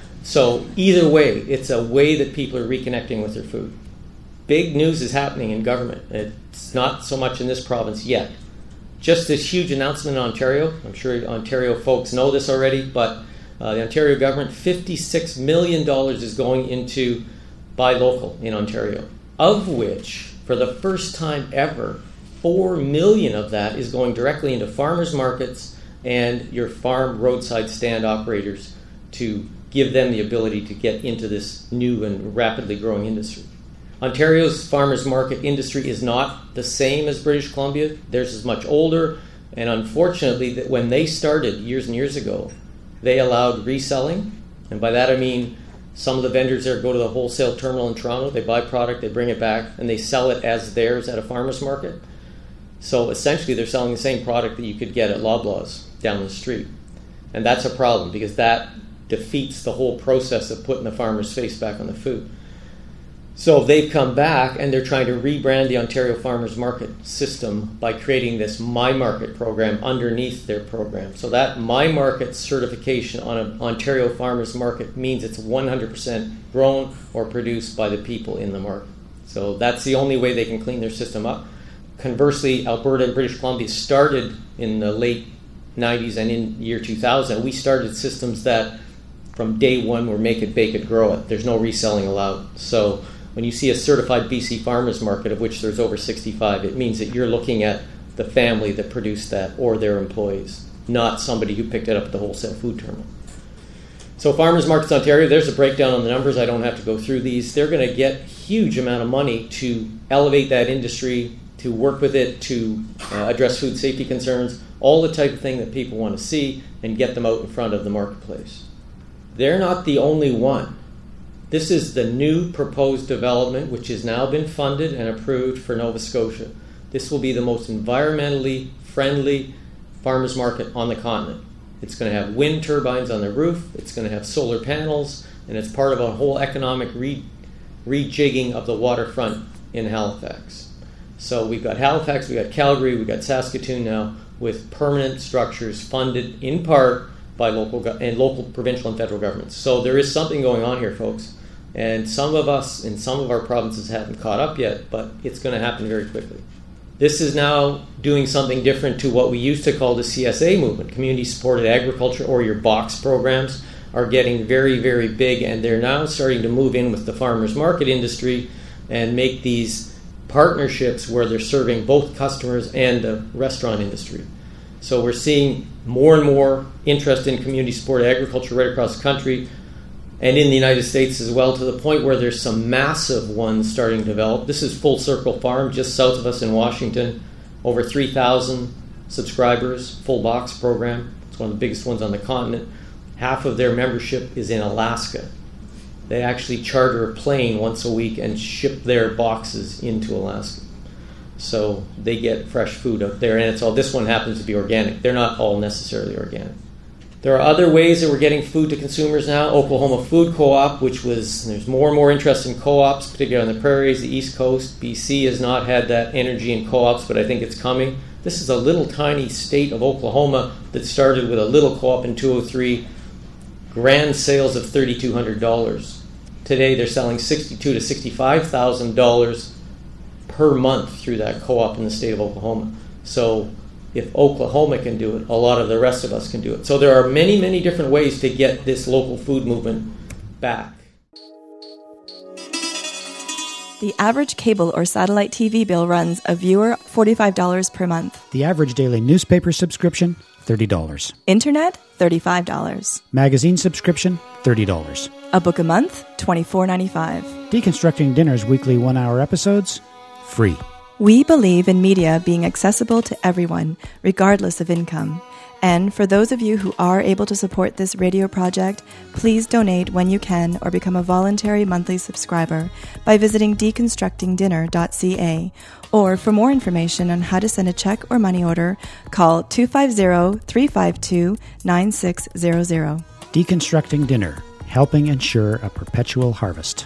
So either way, it's a way that people are reconnecting with their food. Big news is happening in government. It's not so much in this province yet. Just this huge announcement in Ontario. I'm sure Ontario folks know this already, but uh, the Ontario government, fifty-six million dollars is going into buy local in Ontario, of which, for the first time ever, four million dollars of that is going directly into farmers markets and your farm roadside stand operators to give them the ability to get into this new and rapidly growing industry. Ontario's farmers market industry is not the same as British Columbia. Theirs is much older, and unfortunately, that when they started years and years ago, they allowed reselling, and by that I mean some of the vendors there go to the wholesale terminal in Toronto, they buy product, they bring it back, and they sell it as theirs at a farmer's market. So essentially, they're selling the same product that you could get at Loblaws down the street, and that's a problem because that defeats the whole process of putting the farmer's face back on the food. So they've come back and they're trying to rebrand the Ontario Farmers Market system by creating this My Market program underneath their program. So that My Market certification on an Ontario Farmers Market means it's one hundred percent grown or produced by the people in the market. So that's the only way they can clean their system up. Conversely, Alberta and British Columbia started in the late nineties and in year two thousand. We started systems that from day one were make it, bake it, grow it. There's no reselling allowed. So when you see a certified B C farmers market, of which there's over sixty-five, it means that you're looking at the family that produced that or their employees, not somebody who picked it up at the wholesale food terminal. So Farmers Markets Ontario, there's a breakdown on the numbers. I don't have to go through these. They're going to get huge amount of money to elevate that industry, to work with it, to uh, address food safety concerns, all the type of thing that people want to see, and get them out in front of the marketplace. They're not the only one. This is the new proposed development, which has now been funded and approved for Nova Scotia. This will be the most environmentally friendly farmers market on the continent. It's going to have wind turbines on the roof, it's going to have solar panels, and it's part of a whole economic re- rejigging of the waterfront in Halifax. So we've got Halifax, we've got Calgary, we've got Saskatoon now with permanent structures funded in part by local go- and local, provincial, and federal governments. So there is something going on here, folks. And some of us in some of our provinces haven't caught up yet, but it's going to happen very quickly. This is now doing something different to what we used to call the C S A movement. Community-supported agriculture, or your box programs, are getting very, very big, and they're now starting to move in with the farmers market industry and make these partnerships where they're serving both customers and the restaurant industry. So we're seeing more and more interest in community-supported agriculture right across the country, and in the United States as well, to the point where there's some massive ones starting to develop. This is Full Circle Farm, just south of us in Washington. Over three thousand subscribers, full box program. It's one of the biggest ones on the continent. Half of their membership is in Alaska. They actually charter a plane once a week and ship their boxes into Alaska. So they get fresh food up there, and it's all. This one happens to be organic. They're not all necessarily organic. There are other ways that we're getting food to consumers now. Oklahoma Food Co-op, which was, there's more and more interest in co-ops, particularly on the prairies, the East Coast. B C has not had that energy in co-ops, but I think it's coming. This is a little tiny state of Oklahoma that started with a little co-op in two oh three, grand sales of three thousand two hundred dollars. Today they're selling sixty-two thousand to sixty-five thousand dollars per month through that co-op in the state of Oklahoma. So if Oklahoma can do it, a lot of the rest of us can do it. So there are many, many different ways to get this local food movement back. The average cable or satellite T V bill runs a viewer forty-five dollars per month. The average daily newspaper subscription, thirty dollars. Internet, thirty-five dollars. Magazine subscription, thirty dollars. A book a month, twenty-four ninety-five. Deconstructing Dinner's weekly one-hour episodes, free. We believe in media being accessible to everyone, regardless of income. And for those of you who are able to support this radio project, please donate when you can or become a voluntary monthly subscriber by visiting deconstructing dinner dot c a. Or for more information on how to send a check or money order, call two five zero, three five two, nine six zero zero. Deconstructing Dinner, helping ensure a perpetual harvest.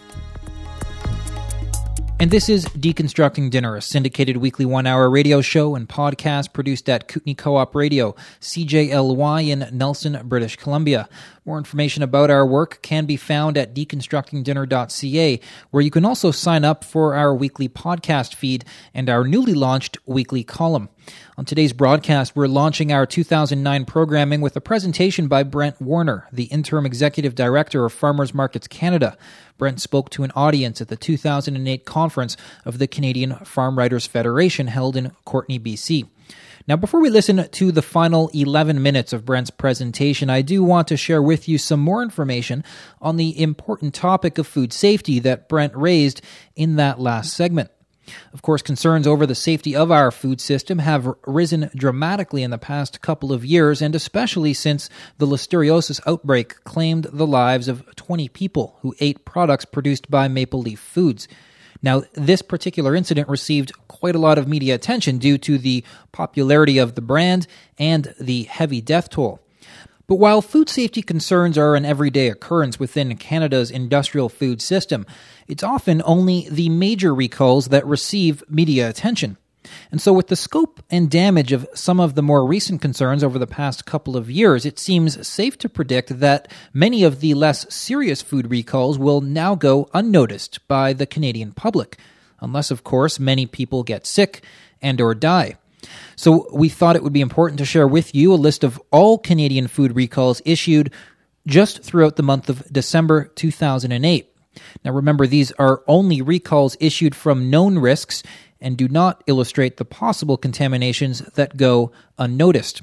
And this is Deconstructing Dinner, a syndicated weekly one-hour radio show and podcast produced at Kootenay Co-op Radio, C J L Y in Nelson, British Columbia. More information about our work can be found at deconstructing dinner dot c a, where you can also sign up for our weekly podcast feed and our newly launched weekly column. On today's broadcast, we're launching our two thousand nine programming with a presentation by Brent Warner, the Interim Executive Director of Farmers Markets Canada. Brent spoke to an audience at the two thousand eight conference of the Canadian Farm Writers Federation held in Courtenay, B C. Now, before we listen to the final eleven minutes of Brent's presentation, I do want to share with you some more information on the important topic of food safety that Brent raised in that last segment. Of course, concerns over the safety of our food system have risen dramatically in the past couple of years, and especially since the listeriosis outbreak claimed the lives of twenty people who ate products produced by Maple Leaf Foods. Now, this particular incident received quite a lot of media attention due to the popularity of the brand and the heavy death toll. But while food safety concerns are an everyday occurrence within Canada's industrial food system, it's often only the major recalls that receive media attention. And so with the scope and damage of some of the more recent concerns over the past couple of years, it seems safe to predict that many of the less serious food recalls will now go unnoticed by the Canadian public, unless, of course, many people get sick and or die. So we thought it would be important to share with you a list of all Canadian food recalls issued just throughout the month of December two thousand eight. Now remember, these are only recalls issued from known risks and do not illustrate the possible contaminations that go unnoticed.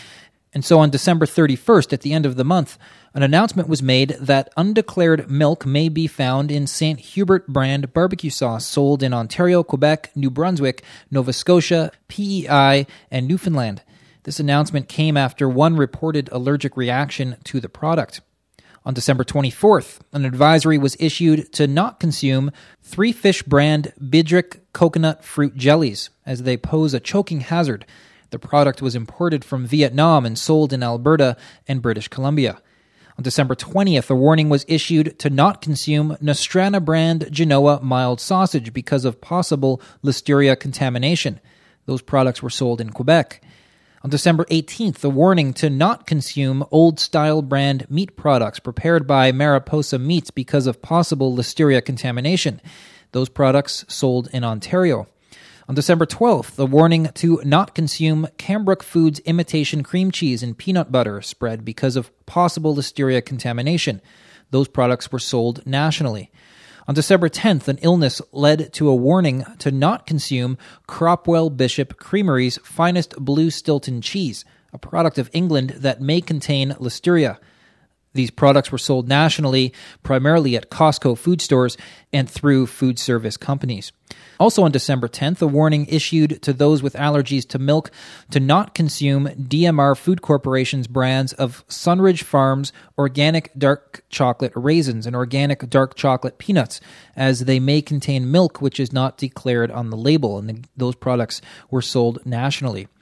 And so on December thirty-first, at the end of the month, an announcement was made that undeclared milk may be found in Saint Hubert brand barbecue sauce sold in Ontario, Quebec, New Brunswick, Nova Scotia, P E I, and Newfoundland. This announcement came after one reported allergic reaction to the product. On December twenty-fourth, an advisory was issued to not consume Three Fish brand Bidrick coconut fruit jellies, as they pose a choking hazard. The product was imported from Vietnam and sold in Alberta and British Columbia. On December twentieth, a warning was issued to not consume Nostrana brand Genoa mild sausage because of possible listeria contamination. Those products were sold in Quebec. On December eighteenth, a warning to not consume Old Style brand meat products prepared by Mariposa Meats because of possible listeria contamination. Those products sold in Ontario. On December twelfth, a warning to not consume Cambrook Foods imitation cream cheese and peanut butter spread because of possible listeria contamination. Those products were sold nationally. On December tenth, an illness led to a warning to not consume Cropwell Bishop Creamery's finest blue Stilton cheese, a product of England that may contain listeria. These products were sold nationally, primarily at Costco food stores and through food service companies. Also on December tenth, a warning issued to those with allergies to milk to not consume D M R Food Corporation's brands of Sunridge Farms organic dark chocolate raisins and organic dark chocolate peanuts, as they may contain milk which is not declared on the label, and the, those products were sold nationally.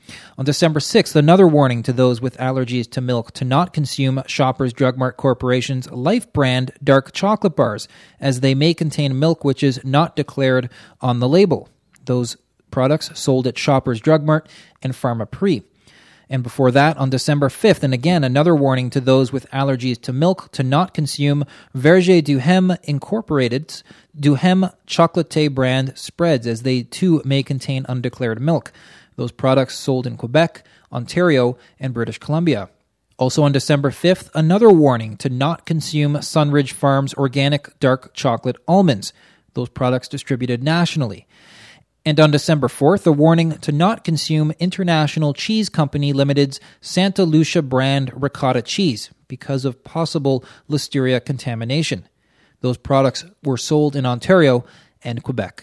On December sixth, another warning to those with allergies to milk to not consume Shoppers Drug Mart Corporation's Life brand dark chocolate bars, as they may contain milk which is not declared on the label. Those products sold at Shoppers Drug Mart and Pharmaprix. And before that, on December fifth, and again, another warning to those with allergies to milk to not consume Verger Duhem Incorporated's Duhem Chocolate brand spreads, as they too may contain undeclared milk. Those products sold in Quebec, Ontario, and British Columbia. Also on December fifth, another warning to not consume Sunridge Farms organic dark chocolate almonds. Those products distributed nationally. And on December fourth, a warning to not consume International Cheese Company Limited's Santa Lucia brand ricotta cheese because of possible Listeria contamination. Those products were sold in Ontario and Quebec.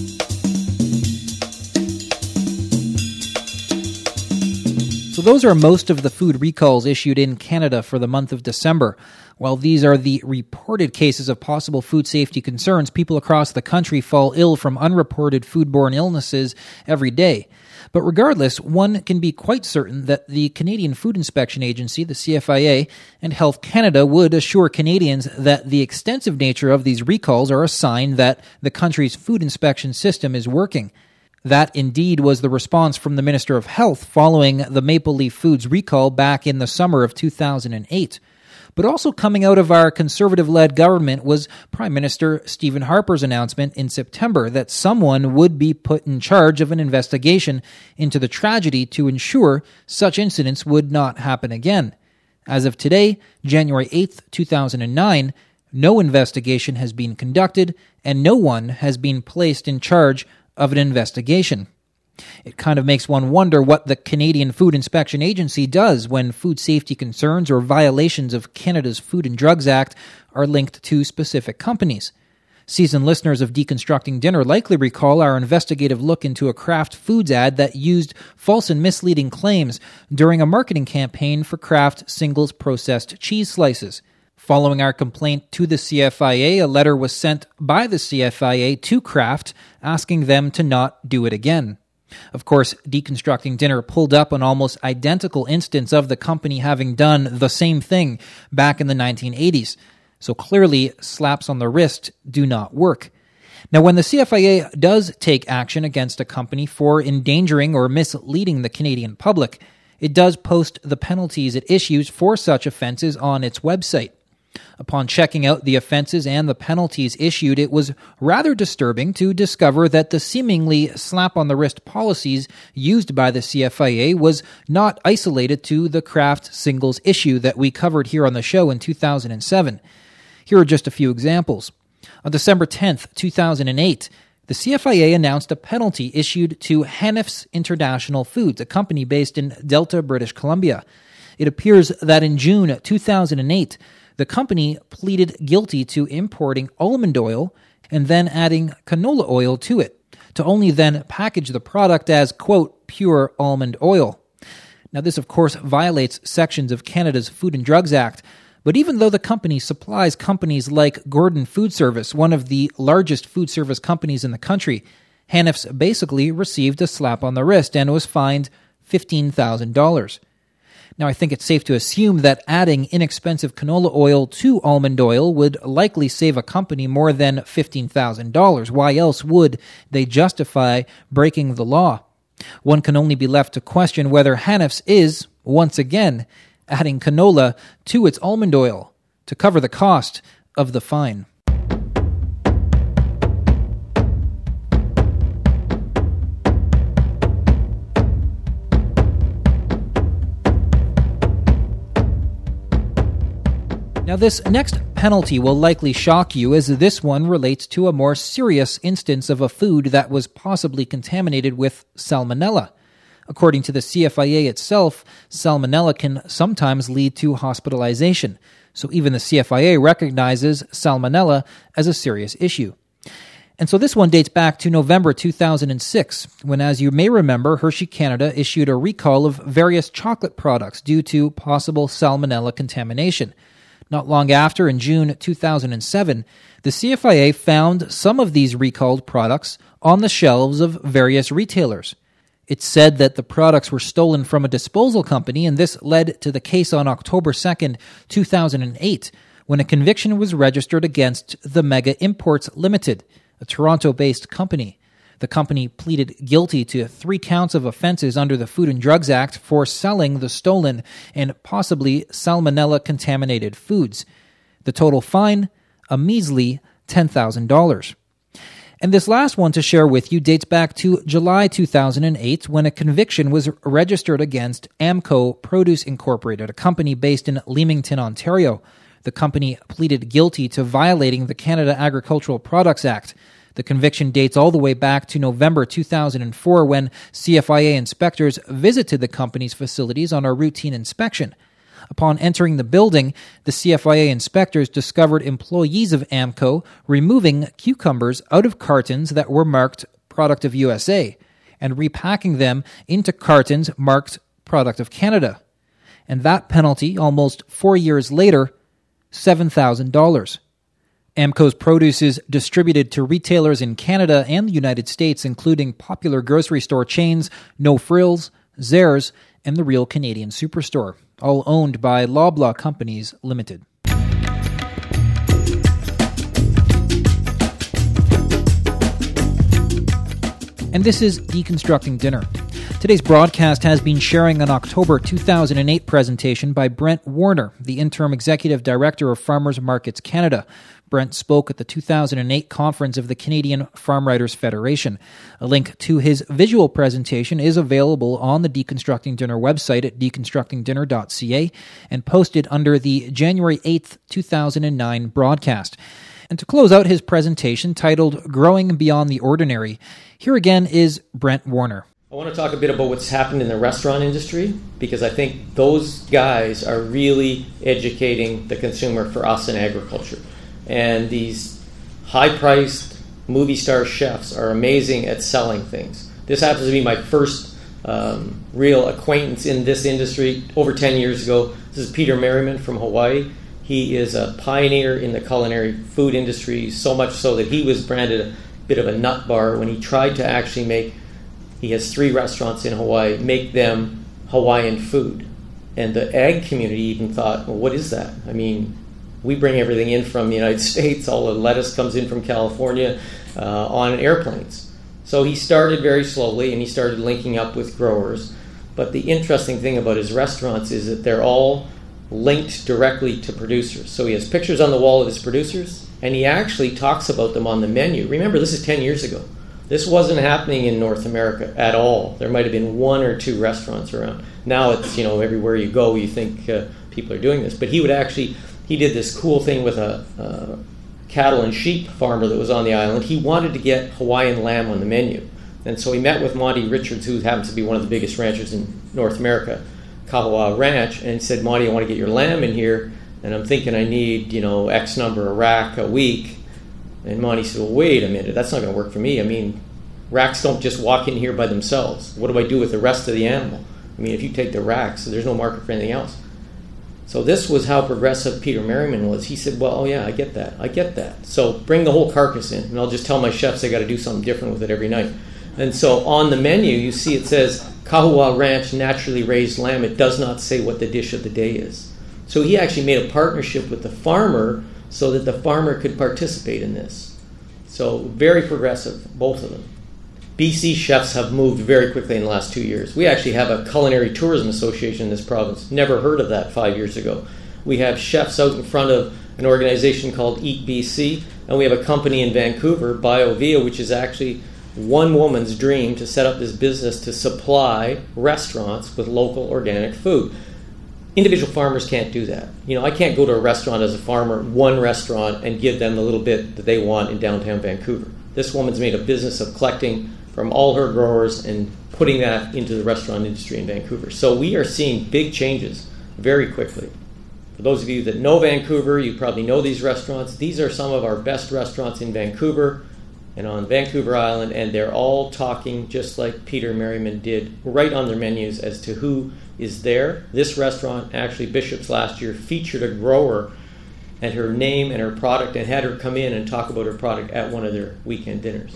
So those are most of the food recalls issued in Canada for the month of December. While these are the reported cases of possible food safety concerns, people across the country fall ill from unreported foodborne illnesses every day. But regardless, one can be quite certain that the Canadian Food Inspection Agency, the C F I A, and Health Canada would assure Canadians that the extensive nature of these recalls are a sign that the country's food inspection system is working. That indeed was the response from the Minister of Health following the Maple Leaf Foods recall back in the summer of two thousand eight. But also coming out of our Conservative-led government was Prime Minister Stephen Harper's announcement in September that someone would be put in charge of an investigation into the tragedy to ensure such incidents would not happen again. As of today, January eighth, two thousand nine, no investigation has been conducted and no one has been placed in charge of an investigation. It kind of makes one wonder what the Canadian Food Inspection Agency does when food safety concerns or violations of Canada's Food and Drugs Act are linked to specific companies. Seasoned listeners of Deconstructing Dinner likely recall our investigative look into a Kraft Foods ad that used false and misleading claims during a marketing campaign for Kraft Singles processed cheese slices. Following our complaint to the C F I A, a letter was sent by the C F I A to Kraft asking them to not do it again. Of course, Deconstructing Dinner pulled up an almost identical instance of the company having done the same thing back in the nineteen eighties. So clearly, slaps on the wrist do not work. Now, when the C F I A does take action against a company for endangering or misleading the Canadian public, it does post the penalties it issues for such offenses on its website. Upon checking out the offenses and the penalties issued, it was rather disturbing to discover that the seemingly slap-on-the-wrist policies used by the C F I A was not isolated to the Kraft Singles issue that we covered here on the show in two thousand seven. Here are just a few examples. On December tenth, two thousand eight, the C F I A announced a penalty issued to Hannaf's International Foods, a company based in Delta, British Columbia. It appears that in June two thousand eight, the company pleaded guilty to importing almond oil and then adding canola oil to it, to only then package the product as, quote, pure almond oil. Now, this, of course, violates sections of Canada's Food and Drugs Act, but even though the company supplies companies like Gordon Food Service, one of the largest food service companies in the country, Hannaf's basically received a slap on the wrist and was fined fifteen thousand dollars. Now, I think it's safe to assume that adding inexpensive canola oil to almond oil would likely save a company more than fifteen thousand dollars. Why else would they justify breaking the law? One can only be left to question whether Hannaf's is, once again, adding canola to its almond oil to cover the cost of the fine. Now, this next penalty will likely shock you, as this one relates to a more serious instance of a food that was possibly contaminated with salmonella. According to the C F I A itself, salmonella can sometimes lead to hospitalization, so even the C F I A recognizes salmonella as a serious issue. And so this one dates back to November two thousand six, when, as you may remember, Hershey Canada issued a recall of various chocolate products due to possible salmonella contamination. Not long after, in June two thousand seven, the C F I A found some of these recalled products on the shelves of various retailers. It said that the products were stolen from a disposal company, and this led to the case on October second, two thousand eight, when a conviction was registered against the Mega Imports Limited, a Toronto-based company. The company pleaded guilty to three counts of offenses under the Food and Drugs Act for selling the stolen and possibly salmonella-contaminated foods. The total fine, a measly ten thousand dollars. And this last one to share with you dates back to July two thousand eight, when a conviction was registered against Amco Produce Incorporated, a company based in Leamington, Ontario. The company pleaded guilty to violating the Canada Agricultural Products Act. The conviction dates all the way back to November two thousand four, when C F I A inspectors visited the company's facilities on a routine inspection. Upon entering the building, the C F I A inspectors discovered employees of Amco removing cucumbers out of cartons that were marked Product of U S A and repacking them into cartons marked Product of Canada. And that penalty, almost four years later, seven thousand dollars. Amco's produce is distributed to retailers in Canada and the United States, including popular grocery store chains No Frills, Zehrs, and the Real Canadian Superstore, all owned by Loblaw Companies Limited. And this is Deconstructing Dinner. Today's broadcast has been sharing an October two thousand eight presentation by Brent Warner, the Interim Executive Director of Farmers Markets Canada. Brent spoke at the two thousand eight conference of the Canadian Farm Writers Federation. A link to his visual presentation is available on the Deconstructing Dinner website at deconstructing dinner dot c a and posted under the January eighth, two thousand nine broadcast. And to close out his presentation, titled Growing Beyond the Ordinary, here again is Brent Warner. I want to talk a bit about what's happened in the restaurant industry, because I think those guys are really educating the consumer for us in agriculture. And these high-priced movie star chefs are amazing at selling things. This happens to be my first um, real acquaintance in this industry over ten years ago. This is Peter Merriman from Hawaii. He is a pioneer in the culinary food industry, so much so that he was branded a bit of a nut bar when he tried to actually make, he has three restaurants in Hawaii, make them Hawaiian food. And the ag community even thought, well, what is that? I mean, we bring everything in from the United States. All the lettuce comes in from California uh, on airplanes. So he started very slowly, and he started linking up with growers. But the interesting thing about his restaurants is that they're all linked directly to producers. So he has pictures on the wall of his producers, and he actually talks about them on the menu. Remember, this is ten years ago. This wasn't happening in North America at all. There might have been one or two restaurants around. Now it's, you know, everywhere you go, you think uh, people are doing this. But he would actually, he did this cool thing with a uh, cattle and sheep farmer that was on the island. He wanted to get Hawaiian lamb on the menu. And so he met with Monty Richards, who happens to be one of the biggest ranchers in North America, Kahoua Ranch, and said, Monty, I want to get your lamb in here, and I'm thinking I need, you know, X number of rack a week. And Monty said, well, wait a minute, that's not going to work for me. I mean, racks don't just walk in here by themselves. What do I do with the rest of the animal? I mean, if you take the racks, there's no market for anything else. So this was how progressive Peter Merriman was. He said, well, oh yeah, I get that. I get that. So bring the whole carcass in, and I'll just tell my chefs they got to do something different with it every night. And so on the menu, you see it says, Kahoua Ranch naturally raised lamb. It does not say what the dish of the day is. So he actually made a partnership with the farmer so that the farmer could participate in this. So very progressive, both of them. B C chefs have moved very quickly in the last two years. We actually have a culinary tourism association in this province. Never heard of that five years ago. We have chefs out in front of an organization called Eat B C, and we have a company in Vancouver, BioVia, which is actually one woman's dream to set up this business to supply restaurants with local organic food. Individual farmers can't do that. You know, I can't go to a restaurant as a farmer, one restaurant, and give them the little bit that they want in downtown Vancouver. This woman's made a business of collecting from all her growers and putting that into the restaurant industry in Vancouver. So we are seeing big changes very quickly. For those of you that know Vancouver, you probably know these restaurants. These are some of our best restaurants in Vancouver and on Vancouver Island, and they're all talking just like Peter Merriman did right on their menus as to who is there. This restaurant, actually Bishop's last year, featured a grower and her name and her product and had her come in and talk about her product at one of their weekend dinners.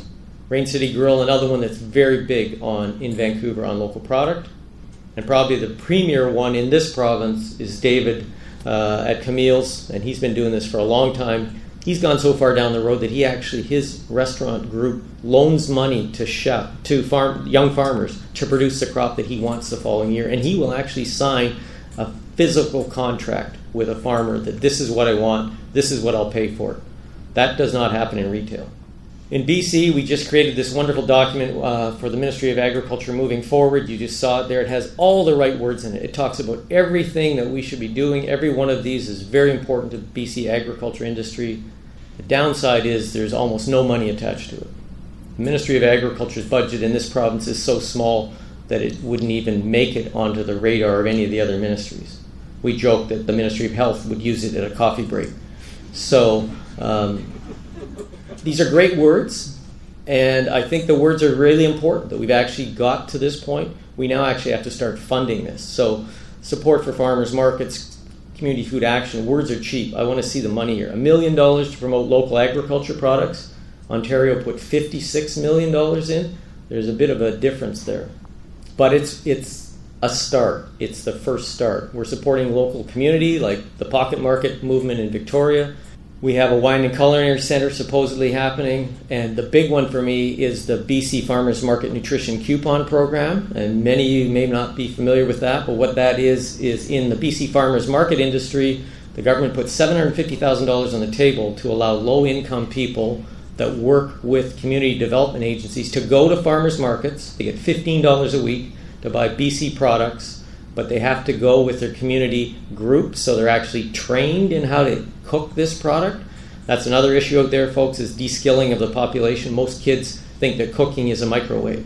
Rain City Grill, another one that's very big on in Vancouver on local product. And probably the premier one in this province is David uh, at Camille's, and he's been doing this for a long time. He's gone so far down the road that he actually, his restaurant group loans money to chef, to farm, young farmers to produce the crop that he wants the following year. And he will actually sign a physical contract with a farmer that this is what I want, this is what I'll pay for it. That does not happen in retail. In B C, we just created this wonderful document uh, for the Ministry of Agriculture moving forward. You just saw it there. It has all the right words in it. It talks about everything that we should be doing. Every one of these is very important to the B C agriculture industry. The downside is there's almost no money attached to it. The Ministry of Agriculture's budget in this province is so small that it wouldn't even make it onto the radar of any of the other ministries. We joke that the Ministry of Health would use it at a coffee break. So um, these are great words, and I think the words are really important that we've actually got to this point. We now actually have to start funding this. So support for farmers markets, community food action, words are cheap. I want to see the money here. A million dollars to promote local agriculture products. Ontario put fifty-six million dollars in. There's a bit of a difference there. But it's it's a start. It's the first start. We're supporting local community like the Pocket Market movement in Victoria. We have a wine and culinary center supposedly happening, and the big one for me is the B C Farmers Market Nutrition Coupon Program, and many of you may not be familiar with that, but what that is, is in the B C Farmers Market industry, the government put seven hundred fifty thousand dollars on the table to allow low-income people that work with community development agencies to go to farmers markets. They get fifteen dollars a week to buy B C products, but they have to go with their community group, so they're actually trained in how to cook this product. That's another issue out there, folks, is de-skilling of the population. Most kids think that cooking is a microwave,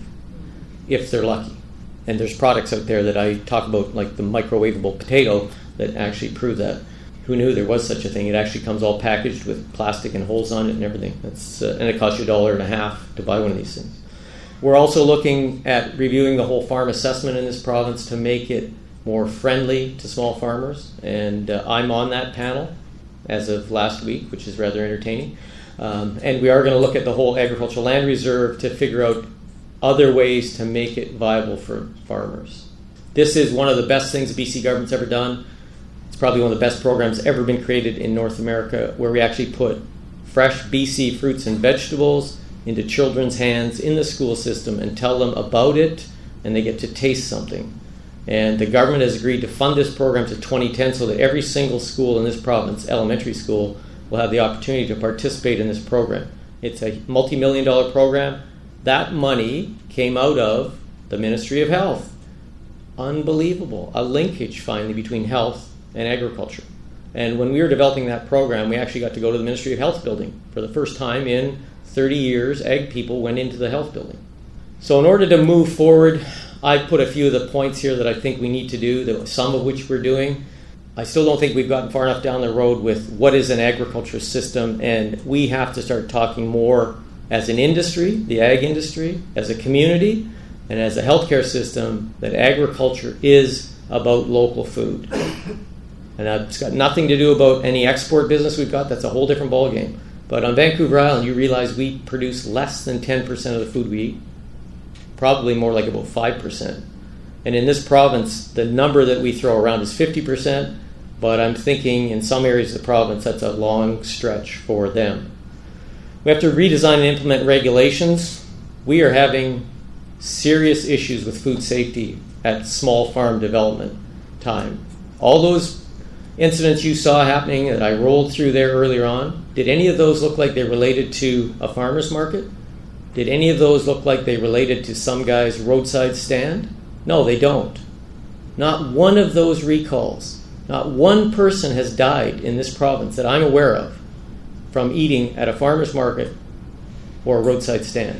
if they're lucky. And there's products out there that I talk about, like the microwavable potato, that actually prove that. Who knew there was such a thing? It actually comes all packaged with plastic and holes on it and everything. That's, uh, and it costs you a dollar and a half to buy one of these things. We're also looking at reviewing the whole farm assessment in this province to make it more friendly to small farmers, and uh, I'm on that panel as of last week, which is rather entertaining. Um, and we are going to look at the whole agricultural land reserve to figure out other ways to make it viable for farmers. This is one of the best things the B C government's ever done. It's probably one of the best programs ever been created in North America, where we actually put fresh B C fruits and vegetables into children's hands in the school system and tell them about it, and they get to taste something. And the government has agreed to fund this program to twenty ten so that every single school in this province, elementary school, will have the opportunity to participate in this program. It's a multi-million dollar program. That money came out of the Ministry of Health. Unbelievable. A linkage finally between health and agriculture. And when we were developing that program, we actually got to go to the Ministry of Health building. For the first time in thirty years, ag people went into the health building. So in order to move forward, I put a few of the points here that I think we need to do, some of which we're doing. I still don't think we've gotten far enough down the road with what is an agriculture system, and we have to start talking more as an industry, the ag industry, as a community, and as a healthcare system, that agriculture is about local food. And it's got nothing to do about any export business we've got. That's a whole different ballgame. But on Vancouver Island, you realize we produce less than ten percent of the food we eat. Probably more like about five percent. And in this province, the number that we throw around is fifty percent, but I'm thinking in some areas of the province, that's a long stretch for them. We have to redesign and implement regulations. We are having serious issues with food safety at small farm development time. All those incidents you saw happening that I rolled through there earlier on, did any of those look like they related to a farmer's market? Did any of those look like they related to some guy's roadside stand? No, they don't. Not one of those recalls, not one person has died in this province that I'm aware of from eating at a farmer's market or a roadside stand.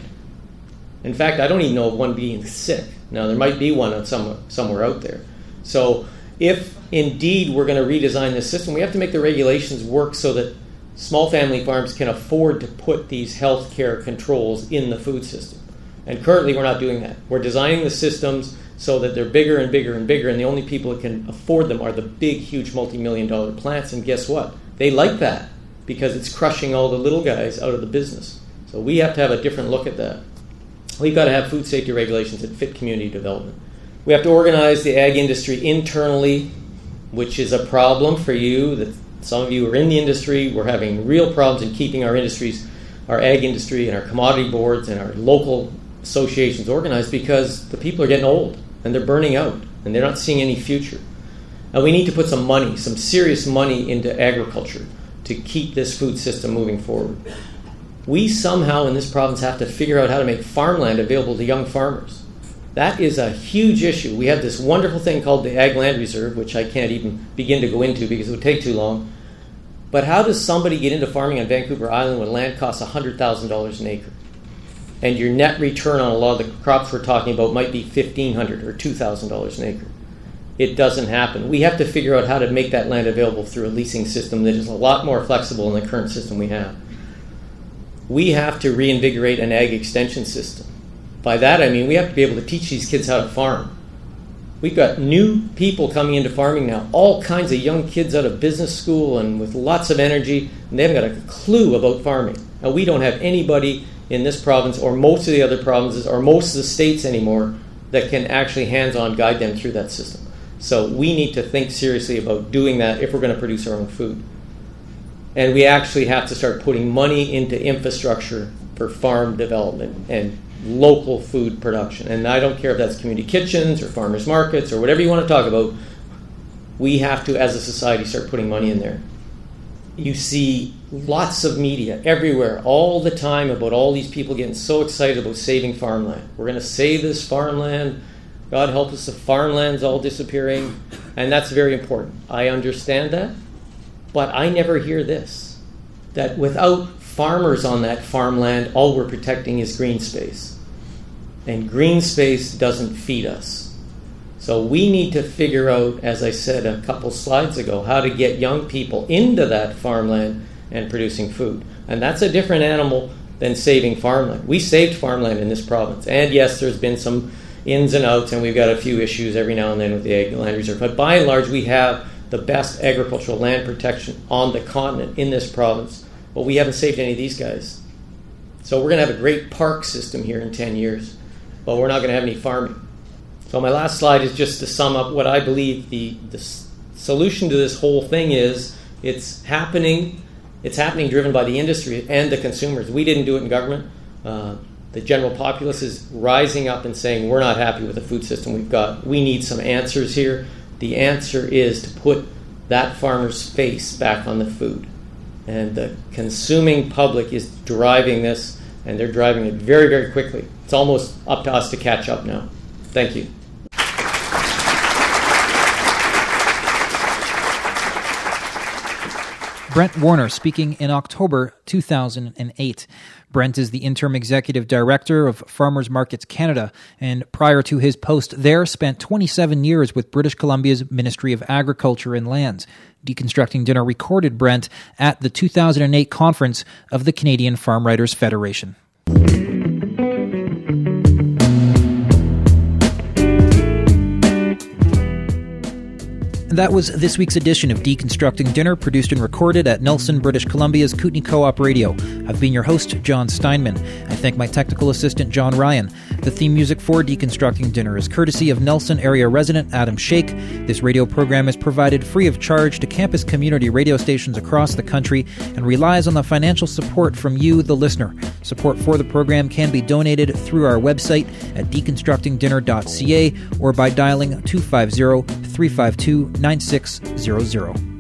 In fact, I don't even know of one being sick. Now, there might be one somewhere, somewhere out there. So if indeed we're going to redesign this system, we have to make the regulations work so that small family farms can afford to put these healthcare controls in the food system. And currently we're not doing that. We're designing the systems so that they're bigger and bigger and bigger, and the only people that can afford them are the big, huge multi-million dollar plants. And guess what? They like that because it's crushing all the little guys out of the business. So we have to have a different look at that. we've got to have food safety regulations that fit community development. We have to organize the ag industry internally, which is a problem for you. That some of you are in the industry. We're having real problems in keeping our industries, our ag industry and our commodity boards and our local associations organized because the people are getting old and they're burning out and they're not seeing any future. And we need to put some money, some serious money into agriculture to keep this food system moving forward. We somehow in this province have to figure out how to make farmland available to young farmers. That is a huge issue. We have this wonderful thing called the Ag Land Reserve, which I can't even begin to go into because it would take too long. But how does somebody get into farming on Vancouver Island when land costs one hundred thousand dollars an acre? And your net return on a lot of the crops we're talking about might be fifteen hundred dollars or two thousand dollars an acre. It doesn't happen. We have to figure out how to make that land available through a leasing system that is a lot more flexible than the current system we have. We have to reinvigorate an ag extension system. By that I mean we have to be able to teach these kids how to farm. We've got new people coming into farming now, all kinds of young kids out of business school and with lots of energy, and they haven't got a clue about farming. Now, we don't have anybody in this province or most of the other provinces or most of the states anymore that can actually hands-on guide them through that system. So we need to think seriously about doing that if we're going to produce our own food. And we actually have to start putting money into infrastructure for farm development and local food production. And I don't care if that's community kitchens or farmers markets or whatever you want to talk about. We have to, as a society, start putting money in there. You see lots of media everywhere all the time about all these people getting so excited about saving farmland. We're going to save this farmland. God help us, the farmland's all disappearing. And that's very important. I understand that. But I never hear this, that without farmers on that farmland, all we're protecting is green space. And green space doesn't feed us. So we need to figure out, as I said a couple slides ago, how to get young people into that farmland and producing food. And that's a different animal than saving farmland. We saved farmland in this province. And yes, there's been some ins and outs, and we've got a few issues every now and then with the Ag Land Reserve. But by and large, we have the best agricultural land protection on the continent in this province. But we haven't saved any of these guys. So we're going to have a great park system here in ten years, but we're not going to have any farming. So my last slide is just to sum up what I believe the, the solution to this whole thing is. It's happening. It's happening driven by the industry and the consumers. We didn't do it in government. Uh, the general populace is rising up and saying, we're not happy with the food system we've got. We need some answers here. The answer is to put that farmer's face back on the food. And the consuming public is driving this, and they're driving it very, very quickly. It's almost up to us to catch up now. Thank you. Brent Warner speaking in October two thousand eight. Brent is the interim executive director of Farmers Markets Canada, and prior to his post there, spent twenty-seven years with British Columbia's Ministry of Agriculture and Lands. Deconstructing Dinner recorded Brent at the two thousand eight conference of the Canadian Farm Writers Federation. That was this week's edition of Deconstructing Dinner, produced and recorded at Nelson, British Columbia's Kootenai Co-op Radio. I've been your host, John Steinman. I thank my technical assistant, John Ryan. The theme music for Deconstructing Dinner is courtesy of Nelson area resident Adam Shake. This radio program is provided free of charge to campus community radio stations across the country and relies on the financial support from you, the listener. Support for the program can be donated through our website at deconstructing dinner dot c a or by dialing two five zero, three five two, nine six zero zero.